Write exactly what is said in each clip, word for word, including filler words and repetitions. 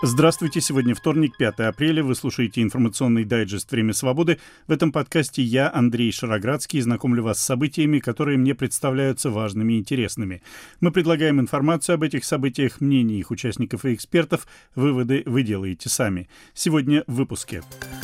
Здравствуйте, сегодня вторник, пятое апреля, вы слушаете информационный дайджест «Время свободы». В этом подкасте я, Андрей Шароградский, знакомлю вас с событиями, которые мне представляются важными и интересными. Мы предлагаем информацию об этих событиях, мнения их участников и экспертов, выводы вы делаете сами. Сегодня в выпуске.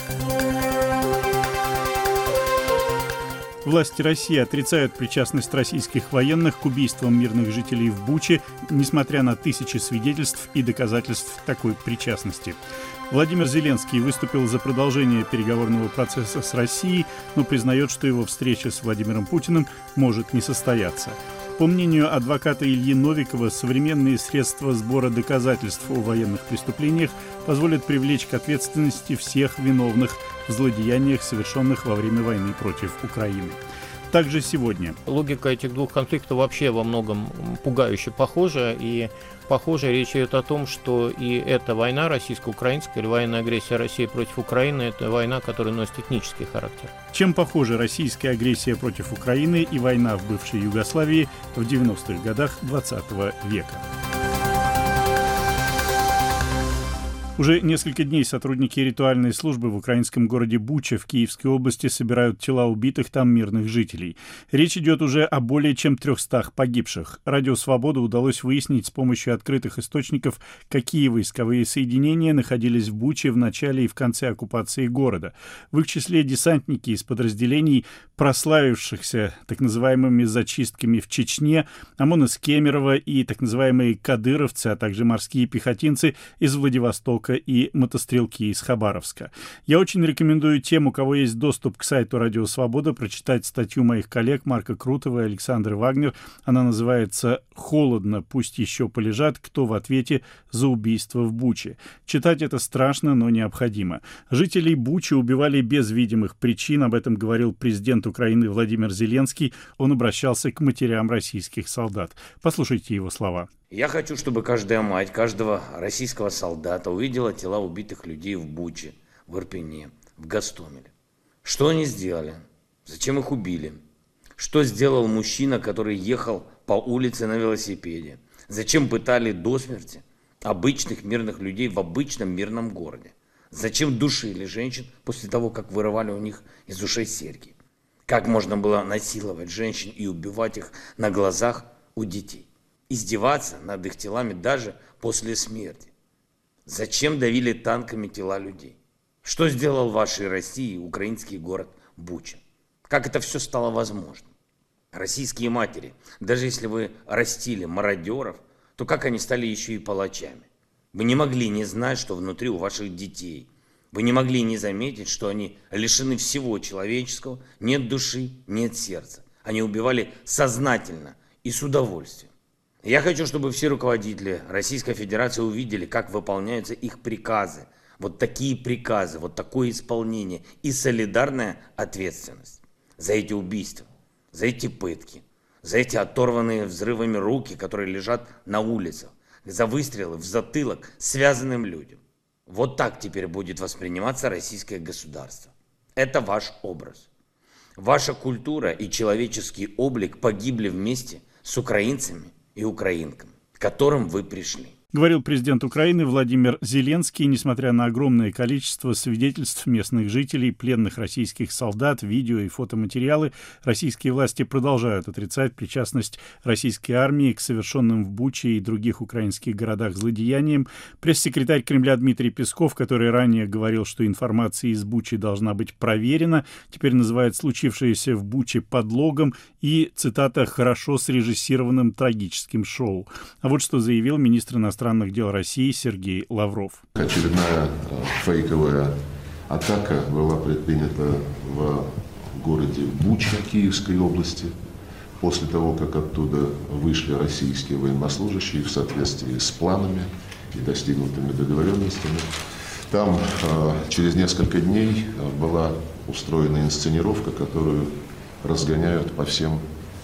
Власти России отрицают причастность российских военных к убийствам мирных жителей в Буче, несмотря на тысячи свидетельств и доказательств такой причастности. Владимир Зеленский выступил за продолжение переговорного процесса с Россией, но признает, что его встреча с Владимиром Путиным может не состояться. По мнению адвоката Ильи Новикова, современные средства сбора доказательств о военных преступлениях позволят привлечь к ответственности всех виновных в злодеяниях, совершенных во время войны против Украины. Также сегодня. Логика этих двух конфликтов вообще во многом пугающе похожа, и похоже, речь идет о том, что и эта война российско-украинская, или военная агрессия России против Украины, это война, которая носит этнический характер. Чем похожа российская агрессия против Украины и война в бывшей Югославии в девяностых годах двадцатого века? Уже несколько дней сотрудники ритуальной службы в украинском городе Буча в Киевской области собирают тела убитых там мирных жителей. Речь идет уже о более чем трехстах погибших. Радио «Свобода» удалось выяснить с помощью открытых источников, какие войсковые соединения находились в Буче в начале и в конце оккупации города. В их числе десантники из подразделений, прославившихся так называемыми зачистками в Чечне, ОМОН из Кемерово и так называемые кадыровцы, а также морские пехотинцы из Владивостока и мотострелки из Хабаровска. Я очень рекомендую тем, у кого есть доступ к сайту «Радио Свобода», прочитать статью моих коллег Марка Крутова и Александры Вагнер. Она называется «Холодно, пусть еще полежат. Кто в ответе за убийство в Буче?». Читать это страшно, но необходимо. Жителей Бучи убивали без видимых причин. Об этом говорил президент Украины Владимир Зеленский. Он обращался к матерям российских солдат. Послушайте его слова. Я хочу, чтобы каждая мать, каждого российского солдата увидела тела убитых людей в Буче, в Ирпене, в Гостомеле. Что они сделали? Зачем их убили? Что сделал мужчина, который ехал по улице на велосипеде? Зачем пытали до смерти обычных мирных людей в обычном мирном городе? Зачем душили женщин после того, как вырывали у них из ушей серьги? Как можно было насиловать женщин и убивать их на глазах у детей? Издеваться над их телами даже после смерти. Зачем давили танками тела людей? Что сделал в вашей России украинский город Буча? Как это все стало возможным? Российские матери, даже если вы растили мародеров, то как они стали еще и палачами? Вы не могли не знать, что внутри у ваших детей. Вы не могли не заметить, что они лишены всего человеческого, нет души, нет сердца. Они убивали сознательно и с удовольствием. Я хочу, чтобы все руководители Российской Федерации увидели, как выполняются их приказы. Вот такие приказы, вот такое исполнение и солидарная ответственность за эти убийства, за эти пытки, за эти оторванные взрывами руки, которые лежат на улицах, за выстрелы в затылок связанным людям. Вот так теперь будет восприниматься российское государство. Это ваш образ. Ваша культура и человеческий облик погибли вместе с украинцами и украинкам, к которым вы пришли. Говорил президент Украины Владимир Зеленский. Несмотря на огромное количество свидетельств местных жителей, пленных российских солдат, видео и фотоматериалы, российские власти продолжают отрицать причастность российской армии к совершенным в Буче и других украинских городах злодеяниям. Пресс-секретарь Кремля Дмитрий Песков, который ранее говорил, что информация из Бучи должна быть проверена, теперь называет случившееся в Буче подлогом и, цитата, «хорошо срежиссированным трагическим шоу». А вот что заявил министр иностранных иностранных дел России Сергей Лавров. Очередная фейковая атака была предпринята в городе Буча Киевской области после того, как оттуда вышли российские военнослужащие в соответствии с планами и достигнутыми договоренностями. Там через несколько дней была устроена инсценировка, которую разгоняют по всем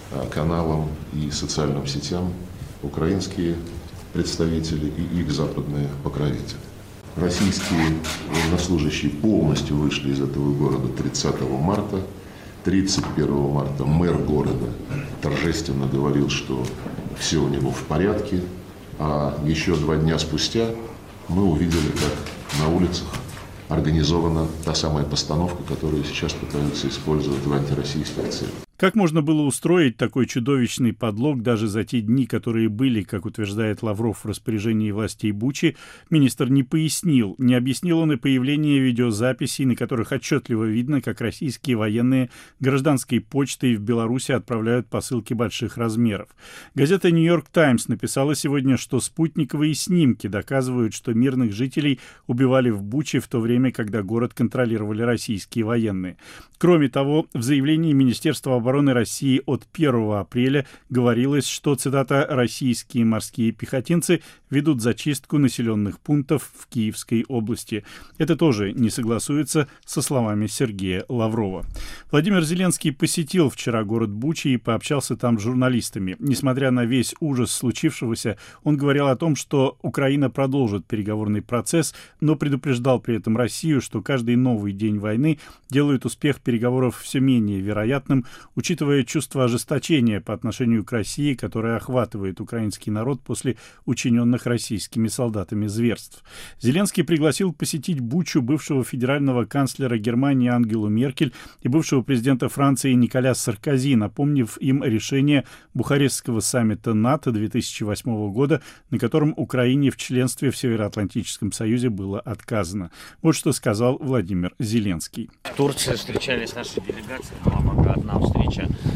каналам и социальным сетям украинские представители и их западные покровители. Российские военнослужащие полностью вышли из этого города тридцатого марта. тридцать первого марта мэр города торжественно говорил, что все у него в порядке, а еще два дня спустя мы увидели, как на улицах организована та самая постановка, которую сейчас пытаются использовать в антироссийских целях. Как можно было устроить такой чудовищный подлог даже за те дни, которые были, как утверждает Лавров, в распоряжении властей Бучи, министр не пояснил. Не объяснил он и появление видеозаписей, на которых отчетливо видно, как российские военные гражданской почтой в Беларуси отправляют посылки больших размеров. Газета «Нью-Йорк Таймс» написала сегодня, что спутниковые снимки доказывают, что мирных жителей убивали в Буче в то время, когда город контролировали российские военные. Кроме того, в заявлении Министерства обороны обороны России от первого апреля говорилось, что, цитата, «российские морские пехотинцы ведут зачистку населенных пунктов в Киевской области». Это тоже не согласуется со словами Сергея Лаврова. Владимир Зеленский посетил вчера город Буча и пообщался там с журналистами. Несмотря на весь ужас случившегося, он говорил о том, что Украина продолжит переговорный процесс, но предупреждал при этом Россию, что каждый новый день войны делает успех переговоров все менее вероятным, учитывая чувство ожесточения по отношению к России, которое охватывает украинский народ после учиненных российскими солдатами зверств. Зеленский пригласил посетить Бучу бывшего федерального канцлера Германии Ангелу Меркель и бывшего президента Франции Николя Саркози, напомнив им решение Бухарестского саммита НАТО две тысячи восьмого года, на котором Украине в членстве в Североатлантическом союзе было отказано. Вот что сказал Владимир Зеленский. В Турции встречались наши делегации, была пока одна встреча.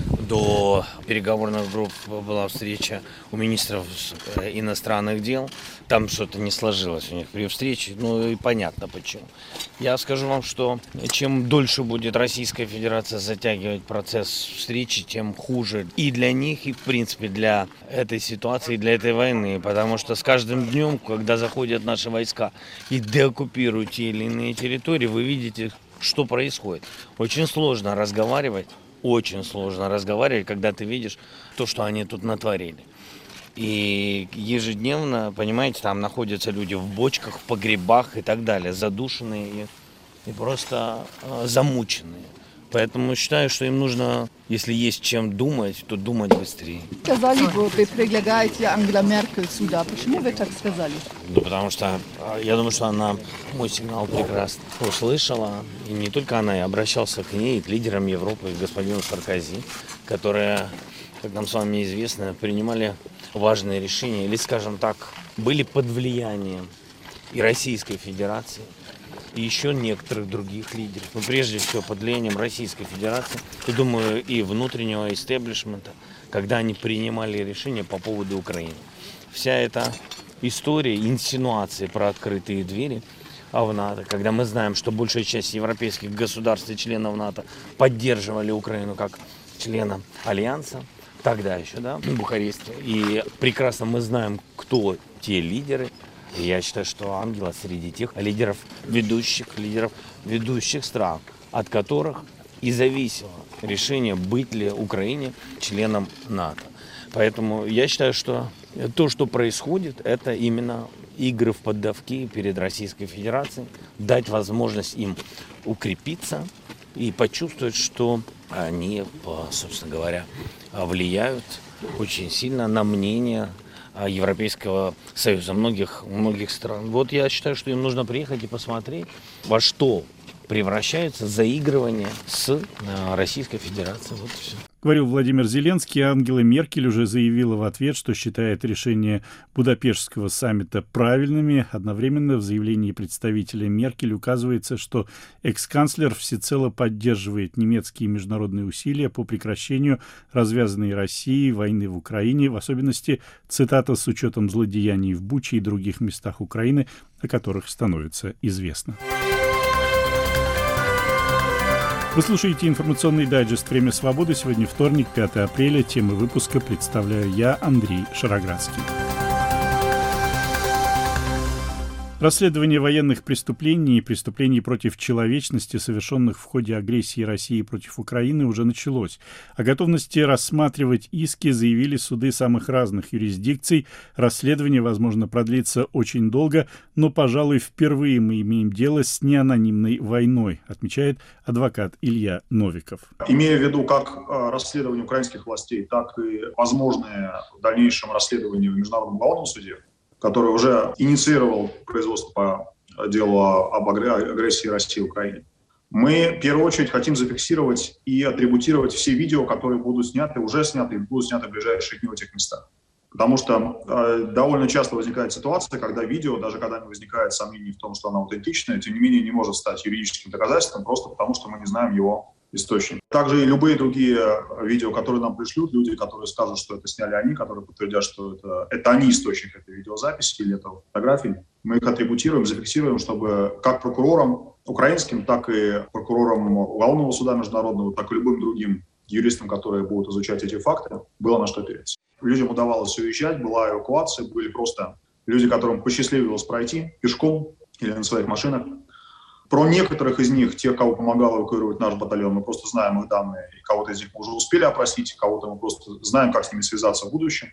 До переговорных групп была встреча у министров иностранных дел. Там что-то не сложилось у них при встрече, ну и понятно почему. Я скажу вам, что чем дольше будет Российская Федерация затягивать процесс встречи, тем хуже и для них, и в принципе для этой ситуации, для этой войны. Потому что с каждым днем, когда заходят наши войска и деоккупируют те или иные территории, вы видите, что происходит. Очень сложно разговаривать. Очень сложно разговаривать, когда ты видишь то, что они тут натворили. И ежедневно, понимаете, там находятся люди в бочках, в погребах и так далее, задушенные и, и просто э, замученные. Поэтому считаю, что им нужно, если есть чем думать, то думать быстрее. Сказали, вы предлагаете Ангела Меркель сюда. Почему вы так сказали? Ну, потому что я думаю, что она мой сигнал прекрасно услышала. И не только она, я обращался к ней, и к лидерам Европы, и к господину Саркози, которые, как нам с вами известно, принимали важные решения, или, скажем так, были под влиянием и Российской Федерации, и еще некоторых других лидеров. Но прежде всего под влиянием Российской Федерации, и, думаю, и внутреннего истеблишмента, когда они принимали решения по поводу Украины. Вся эта история, инсинуации про открытые двери в НАТО, когда мы знаем, что большая часть европейских государств и членов НАТО поддерживали Украину как члена Альянса, тогда еще, да, в Бухаресте. И прекрасно мы знаем, кто те лидеры. И я считаю, что Ангела среди тех лидеров, ведущих, лидеров ведущих стран, от которых и зависело решение, быть ли Украине членом НАТО. Поэтому я считаю, что то, что происходит, это именно игры в поддавки перед Российской Федерацией, дать возможность им укрепиться и почувствовать, что они, собственно говоря, влияют очень сильно на мнение Европейского Союза, многих, многих стран. Вот я считаю, что им нужно приехать и посмотреть, во что превращается заигрывание с Российской Федерацией. Вот и все. Говорил Владимир Зеленский. Ангела Меркель уже заявила в ответ, что считает решения Будапештского саммита правильными. Одновременно в заявлении представителя Меркель указывается, что экс-канцлер всецело поддерживает немецкие международные усилия по прекращению развязанной Россией войны в Украине, в особенности, цитата, «с учетом злодеяний в Буче и других местах Украины, о которых становится известно». Вы слушаете информационный дайджест «Время свободы». Сегодня вторник, пятое апреля. Темы выпуска представляю я, Андрей Шароградский. Расследование военных преступлений и преступлений против человечности, совершенных в ходе агрессии России против Украины, уже началось. О готовности рассматривать иски заявили суды самых разных юрисдикций. Расследование, возможно, продлится очень долго, но, пожалуй, впервые мы имеем дело с неанонимной войной, отмечает адвокат Илья Новиков. Имея в виду как расследование украинских властей, так и возможное в дальнейшем расследование в Международном уголовном суде, который уже инициировал производство по делу об агрессии России в Украине. Мы, в первую очередь, хотим зафиксировать и атрибутировать все видео, которые будут сняты, уже сняты и будут сняты в ближайшие дни в этих местах. Потому что э, довольно часто возникает ситуация, когда видео, даже когда не возникает сомнений в том, что оно аутентичное, тем не менее не может стать юридическим доказательством, просто потому что мы не знаем его источник. Также и любые другие видео, которые нам пришлют, люди, которые скажут, что это сняли они, которые подтвердят, что это, это они источник этой видеозаписи или этого фотографии, мы их атрибутируем, зафиксируем, чтобы как прокурорам украинским, так и прокурорам уголовного суда международного, так и любым другим юристам, которые будут изучать эти факты, было на что опереться. Людям удавалось уезжать, была эвакуация, были просто люди, которым посчастливилось пройти пешком или на своих машинах. Про некоторых из них, тех, кого помогал эвакуировать наш батальон, мы просто знаем их данные, и кого-то из них мы уже успели опросить, кого-то мы просто знаем, как с ними связаться в будущем.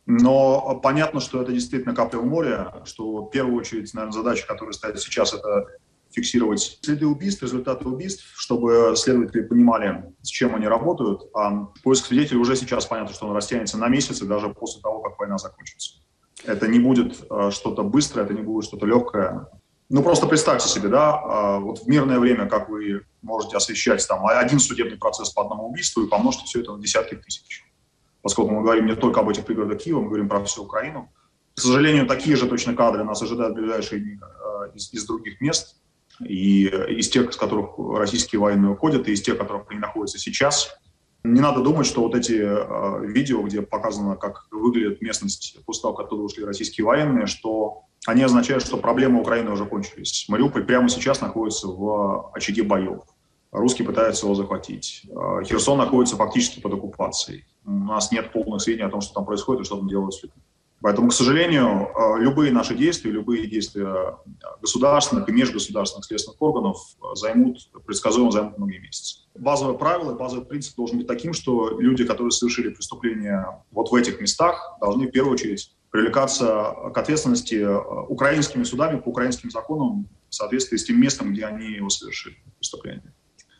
Но понятно, что это действительно капля в море, что в первую очередь, наверное, задача, которая стоит сейчас, это фиксировать следы убийств, результаты убийств, чтобы следователи понимали, с чем они работают. А поиск свидетелей уже сейчас понятно, что он растянется на месяцы, даже после того, как война закончится. Это не будет э, что-то быстрое, это не будет что-то легкое. Ну, просто представьте себе, да, э, вот в мирное время, как вы можете освещать там один судебный процесс по одному убийству и помножьте все это на десятки тысяч. Поскольку мы говорим не только об этих пригородах Киева, мы говорим про всю Украину. К сожалению, такие же точно кадры нас ожидают в ближайшие дни э, из, из других мест. И из тех, с которых российские военные уходят, и из тех, в которых они находятся сейчас. Не надо думать, что вот эти э, видео, где показано, как выглядит местность после того, как оттуда ушли российские военные, что они означают, что проблемы Украины уже кончились. Мариуполь прямо сейчас находится в очаге боев. Русские пытаются его захватить. Э, Херсон находится фактически под оккупацией. У нас нет полных сведений о том, что там происходит и что там делают с людьми. Поэтому, к сожалению, любые наши действия, любые действия государственных и межгосударственных следственных органов займут, предсказуемо займут многие месяцы. Базовое правило, базовый принцип должен быть таким, что люди, которые совершили преступления вот в этих местах, должны в первую очередь привлекаться к ответственности украинскими судами по украинским законам в соответствии с тем местом, где они его совершили, преступление.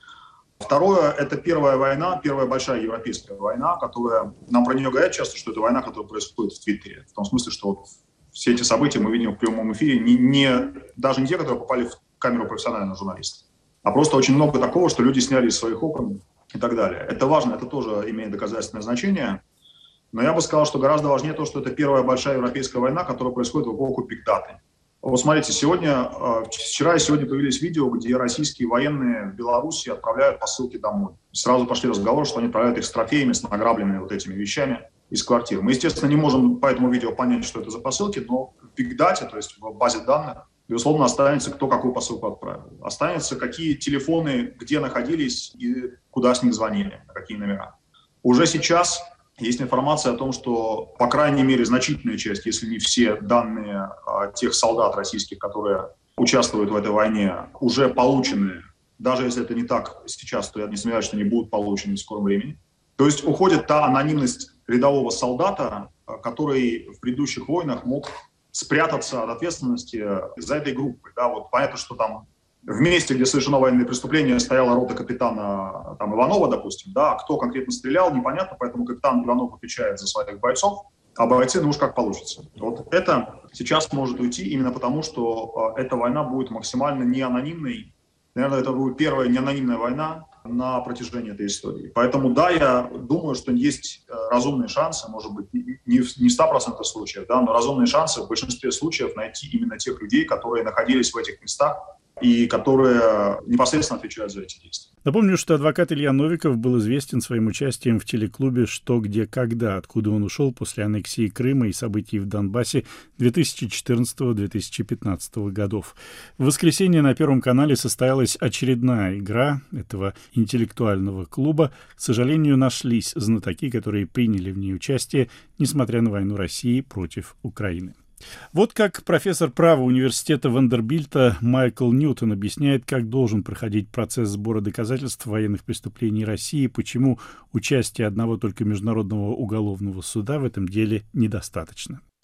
Второе, это первая война, первая большая европейская война, которая, нам про нее говорят часто, что это война, которая происходит в Твиттере. В том смысле, что вот все эти события мы видим в прямом эфире, не, не, даже не те, которые попали в камеру профессионального журналиста, а просто очень много такого, что люди сняли из своих окон и так далее. Это важно, это тоже имеет доказательственное значение. Но я бы сказал, что гораздо важнее то, что это первая большая европейская война, которая происходит в эпоху биг-даты. Вот смотрите, сегодня, вчера и сегодня появились видео, где российские военные в Беларуси отправляют посылки домой. Сразу пошли разговоры, что они отправляют их с трофеями, с награбленными вот этими вещами из квартир. Мы, естественно, не можем по этому видео понять, что это за посылки, но в биг-дате, то есть в базе данных, безусловно, останется, кто какую посылку отправил. Останется, какие телефоны, где находились и куда с них звонили, на какие номера. Уже сейчас есть информация о том, что, по крайней мере, значительная часть, если не все данные тех солдат российских, которые участвуют в этой войне, уже получены. Даже если это не так сейчас, то я не сомневаюсь, что они будут получены в скором времени. То есть уходит та анонимность рядового солдата, который в предыдущих войнах мог спрятаться от ответственности за этой группой. Да, вот понятно, что там в месте, где совершено военное преступление, стояла рота капитана там, Иванова, допустим, да, кто конкретно стрелял, непонятно, поэтому капитан Иванов отвечает за своих бойцов, а бойцы, ну уж как получится. Вот это сейчас может уйти именно потому, что э, эта война будет максимально неанонимной. Наверное, это будет первая неанонимная война на протяжении этой истории. Поэтому, да, я думаю, что есть разумные шансы, может быть, не в ста процентах случаев, да, но разумные шансы в большинстве случаев найти именно тех людей, которые находились в этих местах, и которые непосредственно отвечают за эти действия. Напомню, что адвокат Илья Новиков был известен своим участием в телеклубе «Что, где, когда», откуда он ушел после аннексии Крыма и событий в Донбассе две тысячи четырнадцатого — две тысячи пятнадцатого годов. В воскресенье на Первом канале состоялась очередная игра этого интеллектуального клуба. К сожалению, нашлись знатоки, которые приняли в ней участие, несмотря на войну России против Украины. Вот как профессор права университета Вандербильта Майкл Ньютон объясняет, как должен проходить процесс сбора доказательств военных преступлений России, почему участие одного только Международного уголовного суда в этом деле недостаточно.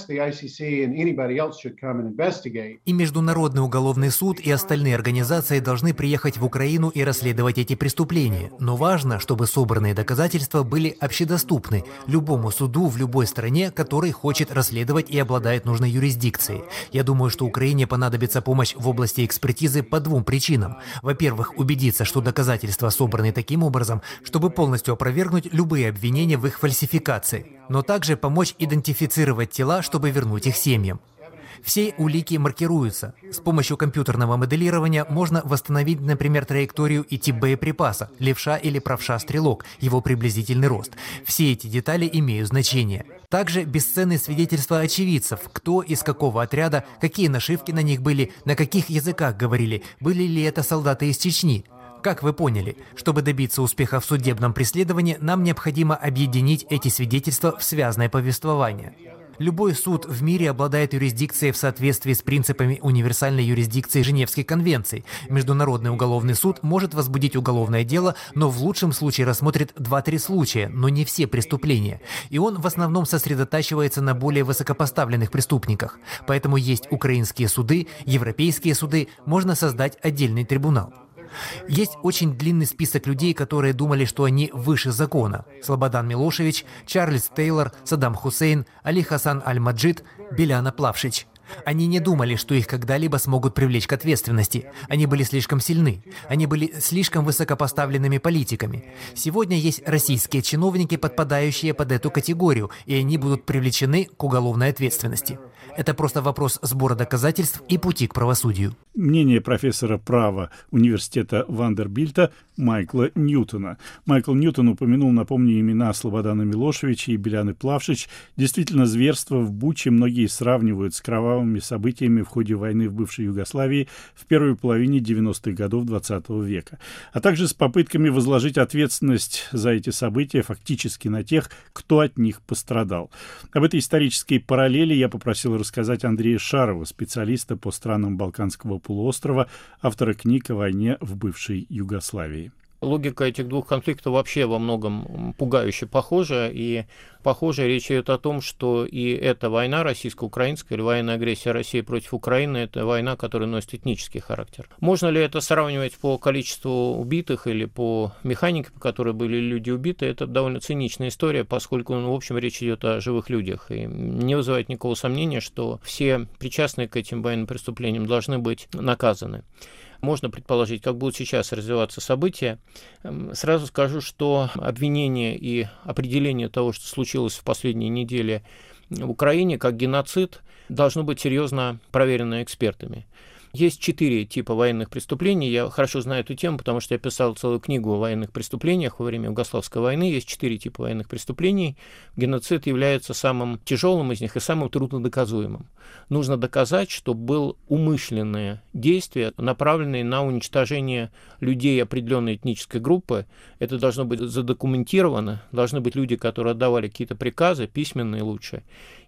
И Международный уголовный суд и остальные организации должны приехать в Украину и расследовать эти преступления. Но важно, чтобы собранные доказательства были общедоступны любому суду в любой стране, который хочет расследовать и обладает нужной юрисдикцией. Я думаю, что Украине понадобится помощь в области экспертизы по двум причинам. Во-первых, убедиться, что доказательства собраны таким образом, чтобы полностью опровергнуть любые обвинения в их фальсификации, но также помочь идентифицировать тела, чтобы вернуть их семьям. Все улики маркируются. С помощью компьютерного моделирования можно восстановить, например, траекторию и тип боеприпаса, левша или правша стрелок, его приблизительный рост. Все эти детали имеют значение. Также бесценные свидетельства очевидцев, кто из какого отряда, какие нашивки на них были, на каких языках говорили, были ли это солдаты из Чечни. Как вы поняли, чтобы добиться успеха в судебном преследовании, нам необходимо объединить эти свидетельства в связанное повествование. Любой суд в мире обладает юрисдикцией в соответствии с принципами универсальной юрисдикции Женевской конвенции. Международный уголовный суд может возбудить уголовное дело, но в лучшем случае рассмотрит два-три случая, но не все преступления. И он в основном сосредотачивается на более высокопоставленных преступниках. Поэтому есть украинские суды, европейские суды, можно создать отдельный трибунал. Есть очень длинный список людей, которые думали, что они выше закона. Слободан Милошевич, Чарльз Тейлор, Саддам Хусейн, Али Хасан Аль-Маджид, Биляна Плавшич. Они не думали, что их когда-либо смогут привлечь к ответственности. Они были слишком сильны. Они были слишком высокопоставленными политиками. Сегодня есть российские чиновники, подпадающие под эту категорию, и они будут привлечены к уголовной ответственности. Это просто вопрос сбора доказательств и пути к правосудию. Мнение профессора права университета Вандербильта Майкла Ньютона. Майкл Ньютон упомянул, напомню, имена Слободана Милошевича и Биляны Плавшич. Действительно, зверства в Буче многие сравнивают с кровавыми событиями в ходе войны в бывшей Югославии в первой половине девяностых годов двадцатого века, а также с попытками возложить ответственность за эти события фактически на тех, кто от них пострадал. Об этой исторической параллели я попросил рассказать Андрея Шарова, специалиста по странам Балканского полуострова, автора книг о войне в бывшей Югославии. Логика этих двух конфликтов вообще во многом пугающе похожа, и похоже речь идет о том, что и эта война российско-украинская, или военная агрессия России против Украины, это война, которая носит этнический характер. Можно ли это сравнивать по количеству убитых или по механике, по которой были люди убиты? Это довольно циничная история, поскольку, ну, в общем, речь идет о живых людях, и не вызывает никакого сомнения, что все причастные к этим военным преступлениям должны быть наказаны. Можно предположить, как будут сейчас развиваться события. Сразу скажу, что обвинение и определение того, что случилось в последние недели в Украине, как геноцид, должно быть серьезно проверено экспертами. Есть четыре типа военных преступлений. Я хорошо знаю эту тему, потому что я писал целую книгу о военных преступлениях во время Югославской войны. Есть четыре типа военных преступлений. Геноцид является самым тяжелым из них и самым труднодоказуемым. Нужно доказать, что было умышленное действие, направленное на уничтожение людей определенной этнической группы. Это должно быть задокументировано. Должны быть люди, которые отдавали какие-то приказы, письменные лучше.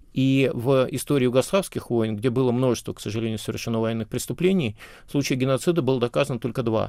И в истории югославских войн, где было множество, к сожалению, совершено военных преступлений, в случае геноцида было доказано только два.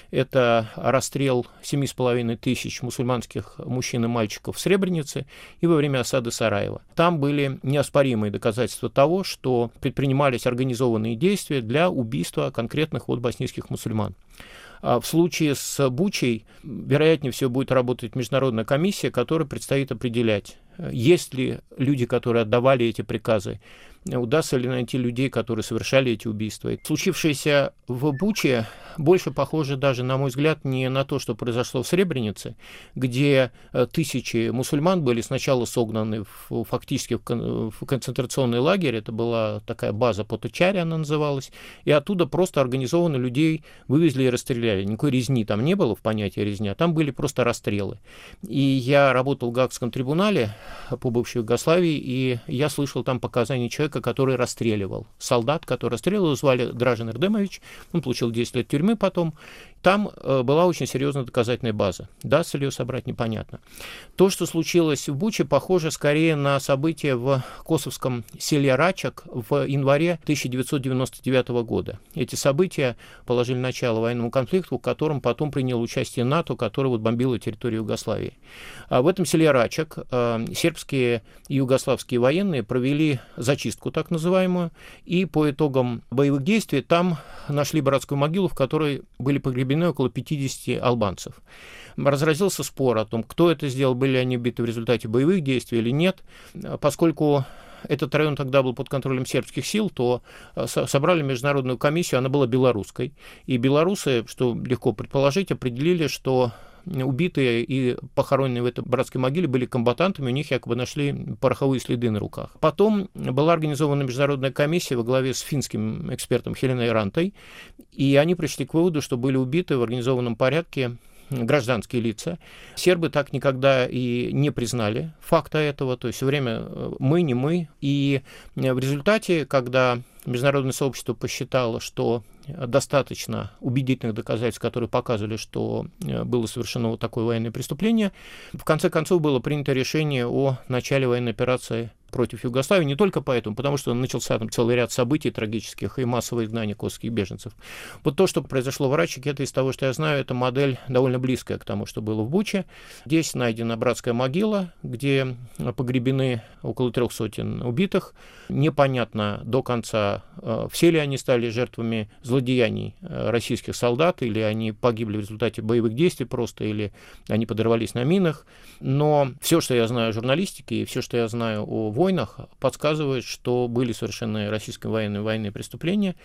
Это расстрел семи с половиной тысяч мусульманских мужчин и мальчиков в Сребренице и во время осады Сараева. Там были неоспоримые доказательства того, что предпринимались организованные действия для убийства конкретных вот боснийских мусульман. А в случае с Бучей, вероятнее всего, будет работать международная комиссия, которая предстоит определять, есть ли люди, которые отдавали эти приказы, удастся ли найти людей, которые совершали эти убийства. Случившееся в Буче больше похоже даже, на мой взгляд, не на то, что произошло в Сребренице, где тысячи мусульман были сначала согнаны в, фактически в концентрационный лагерь, это была такая база Поточари, она называлась, и оттуда просто организованно людей вывезли и расстреляли. Никакой резни там не было в понятии резня, там были просто расстрелы. И я работал в Гаагском трибунале по бывшей Югославии, и я слышал там показания человека, который расстреливал. Солдат, который расстреливал, звали Дражен Эрдемович, он получил десять лет тюрьмы потом, там была очень серьезная доказательная база. Даст ли ее собрать, непонятно. То, что случилось в Буче, похоже скорее на события в косовском селе Рачек в январе тысяча девятьсот девяносто девятого года. Эти события положили начало военному конфликту, в котором потом приняло участие НАТО, которое вот бомбило территорию Югославии. А в этом селе Рачек э, сербские и югославские военные провели зачистку, так называемую, и по итогам боевых действий там нашли братскую могилу, в которой были погребены около пятидесяти албанцев. Разразился спор о том, кто это сделал, были они убиты в результате боевых действий или нет. Поскольку этот район тогда был под контролем сербских сил, то собрали международную комиссию, она была белорусской. И белорусы, что легко предположить, определили, что убитые и похороненные в этой братской могиле были комбатантами, у них якобы нашли пороховые следы на руках. Потом была организована международная комиссия во главе с финским экспертом Хеленой Рантой, и они пришли к выводу, что были убиты в организованном порядке гражданские лица. Сербы так никогда и не признали факта этого, то есть все время мы, не мы. И в результате, когда международное сообщество посчитало, что достаточно убедительных доказательств, которые показывали, что было совершено вот такое военное преступление, в конце концов было принято решение о начале военной операции против Югославии, не только поэтому, потому что начался там целый ряд событий трагических и массовое изгнание косовских беженцев. Вот то, что произошло в Рачеке, это из того, что я знаю, это модель довольно близкая к тому, что было в Буче. Здесь найдена братская могила, где погребены около трех сотен убитых. Непонятно до конца, все ли они стали жертвами злодеяний российских солдат, или они погибли в результате боевых действий просто, или они подорвались на минах. Но все, что я знаю о журналистике, и все, что я знаю о войнах, подсказывает, что были совершены российские военные военные преступления.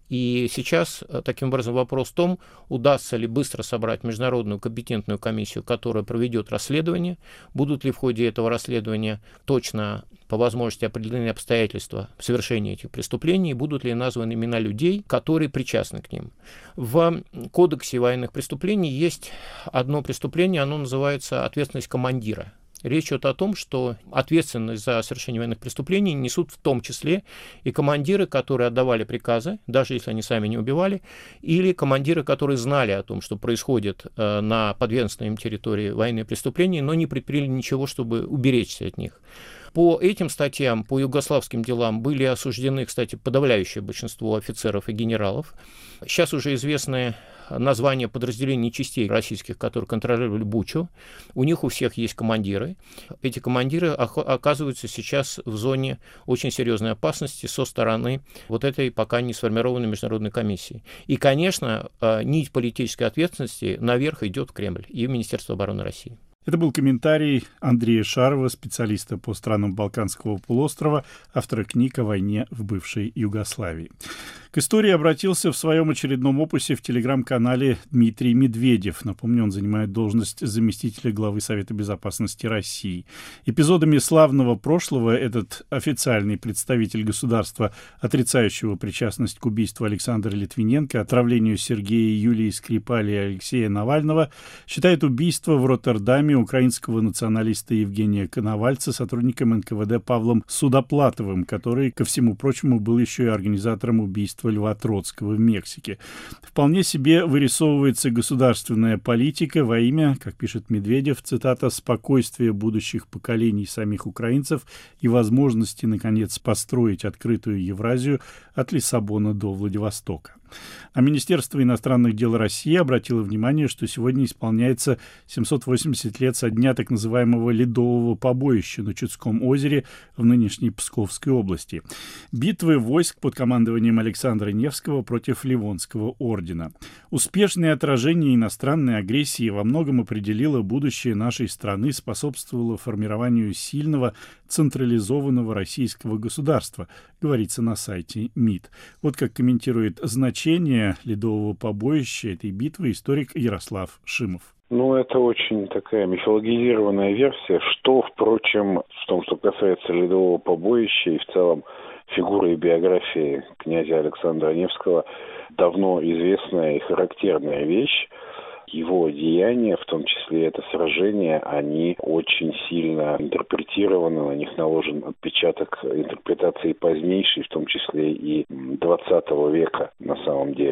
И сейчас, таким образом, вопрос в том, удастся ли быстро собрать международную компетентную комиссию, которая проведет расследование, будут ли в ходе этого расследования точно по возможности определены обстоятельства совершения этих преступлений, будут ли названы имена людей, которые причастны к ним. В Кодексе военных преступлений есть одно преступление, оно называется «ответственность командира». Речь идет о том, что ответственность за совершение военных преступлений несут в том числе и командиры, которые отдавали приказы, даже если они сами не убивали, или командиры, которые знали о том, что происходит на подведомственной им территории военные преступления, но не предприняли ничего, чтобы уберечься от них. По этим статьям, по югославским делам были осуждены, кстати, подавляющее большинство офицеров и генералов. Сейчас уже известны названия подразделений частей российских, которые контролировали Бучу. У них у всех есть командиры. Эти командиры оказываются сейчас в зоне очень серьезной опасности со стороны вот этой пока не сформированной международной комиссии. И, конечно, нить политической ответственности наверх идет в Кремль и в Министерство обороны России. Это был комментарий Андрея Шарова, специалиста по странам Балканского полуострова, автора книг о войне в бывшей Югославии. К истории обратился в своем очередном опусе в телеграм-канале Дмитрий Медведев. Напомню, он занимает должность заместителя главы Совета безопасности России. Эпизодами славного прошлого этот официальный представитель государства, отрицающего причастность к убийству Александра Литвиненко, отравлению Сергея, Юлии Скрипали и Алексея Навального, считает убийство в Роттердаме украинского националиста Евгения Коновальца сотрудником эн ка вэ дэ Павлом Судоплатовым, который, ко всему прочему, был еще и организатором убийства Льва Троцкого в Мексике. Вполне себе вырисовывается государственная политика во имя, как пишет Медведев, цитата, «спокойствия будущих поколений самих украинцев и возможности, наконец, построить открытую Евразию от Лиссабона до Владивостока». А Министерство иностранных дел России обратило внимание, что сегодня исполняется семьсот восемьдесят лет со дня так называемого ледового побоища на Чудском озере в нынешней Псковской области. Битвы войск под командованием Александра Невского против Ливонского ордена. Успешное отражение иностранной агрессии во многом определило будущее нашей страны, способствовало формированию сильного централизованного российского государства, говорится на сайте МИД. Вот как комментирует значение ледового побоища этой битвы историк Ярослав Шимов. Ну, это очень такая мифологизированная версия, что, впрочем, в том, что касается ледового побоища и в целом фигуры и биографии князя Александра Невского, давно известная и характерная вещь. Его деяния, в том числе это сражение, они очень сильно интерпретированы, на них наложен отпечаток интерпретации позднейшей, в том числе и двадцатого века на самом деле.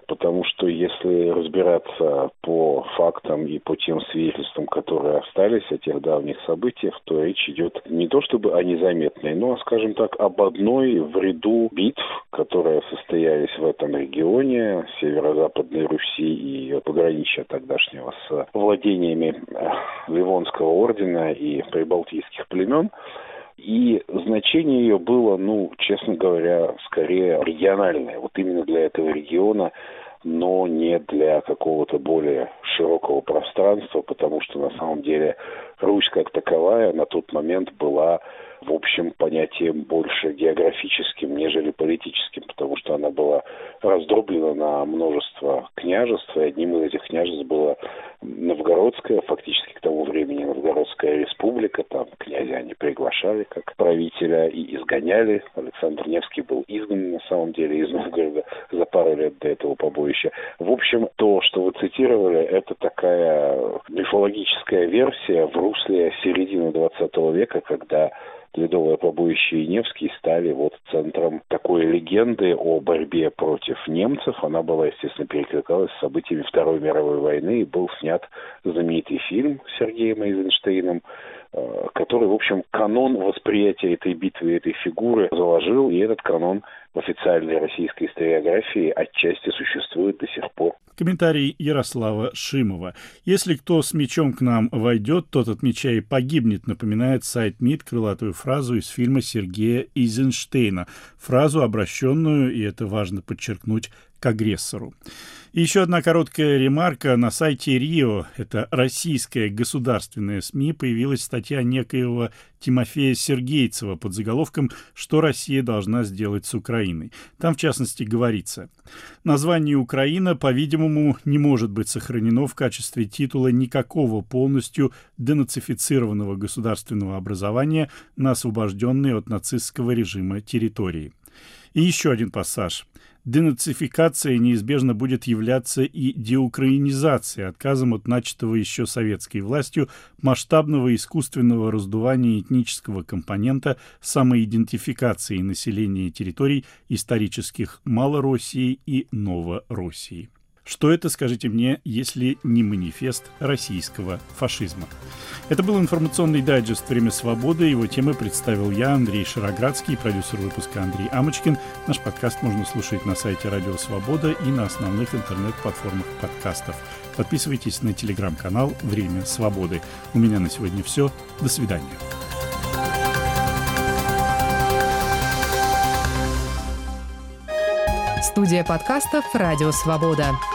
потому что если разбираться по фактам и по тем свидетельствам, которые остались о тех давних событиях, то речь идет не то чтобы о незаметной, но, скажем так, об одной в ряду битв, которые состоялись в этом регионе Северо-Западной Руси и ее пограничья тогдашнего с владениями Ливонского ордена и прибалтийских племен. И значение ее было, ну, честно говоря, скорее региональное. Вот именно для этого региона, но не для какого-то более широкого пространства, потому что на самом деле Русь как таковая на тот момент была, в общем, понятием больше географическим, нежели политическим, потому что она была раздроблена на множество княжеств, и одним из этих княжеств было Новгородская, фактически к тому времени Новгородская республика, там князя они приглашали как правителя и изгоняли. Александр Невский был изгнан на самом деле из Новгорода за пару лет до этого побоища. В общем, то, что вы цитировали, это такая мифологическая версия в русле середины двадцатого века, когда Ледовое побоище и Невский стали вот центром такой легенды о борьбе против немцев. Она была, естественно, перекликалась с событиями Второй мировой войны, и был снят знаменитый фильм с Сергеем Эйзенштейном, который, в общем, канон восприятия этой битвы, этой фигуры заложил, и этот канон в официальной российской историографии отчасти существует до сих пор. Комментарий Ярослава Шимова. «Если кто с мечом к нам войдет, тот от меча и погибнет», напоминает сайт МИД крылатую фразу из фильма Сергея Эйзенштейна. Фразу, обращенную, и это важно подчеркнуть, к агрессору. И еще одна короткая ремарка. На сайте РИО, это российская государственная СМИ, появилась статья некоего Тимофея Сергейцева под заголовком «Что Россия должна сделать с Украиной?». Там, в частности, говорится: название Украина, по-видимому, не может быть сохранено в качестве титула никакого полностью денацифицированного государственного образования на освобожденной от нацистского режима территории. И еще один пассаж. Денацификация неизбежно будет являться и деукраинизацией, отказом от начатого еще советской властью масштабного искусственного раздувания этнического компонента самоидентификации населения территорий исторических Малороссии и Новороссии. Что это, скажите мне, если не манифест российского фашизма? Это был информационный дайджест «Время свободы». Его темы представил я, Андрей Шароградский, продюсер выпуска Андрей Амочкин. Наш подкаст можно слушать на сайте Радио Свобода и на основных интернет-платформах подкастов. Подписывайтесь на телеграм-канал «Время свободы». У меня на сегодня все. До свидания. Студия подкастов «Радио Свобода».